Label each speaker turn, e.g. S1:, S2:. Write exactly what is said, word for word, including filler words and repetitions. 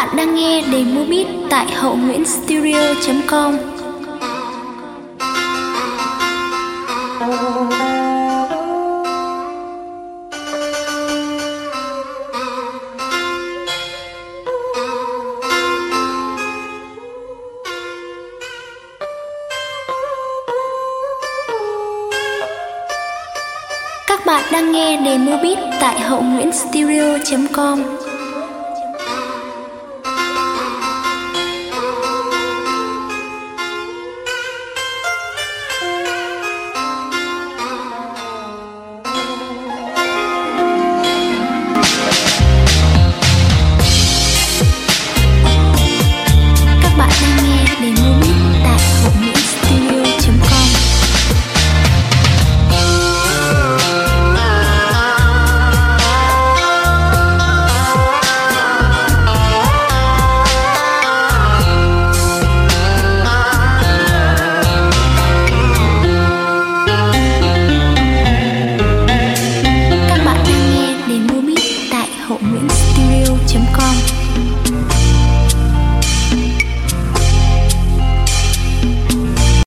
S1: bạn đang nghe Demo Beat tại hậu nguyễn studio chấm com. Các bạn đang nghe Demo Beat tại hậu nguyễn studio chấm com.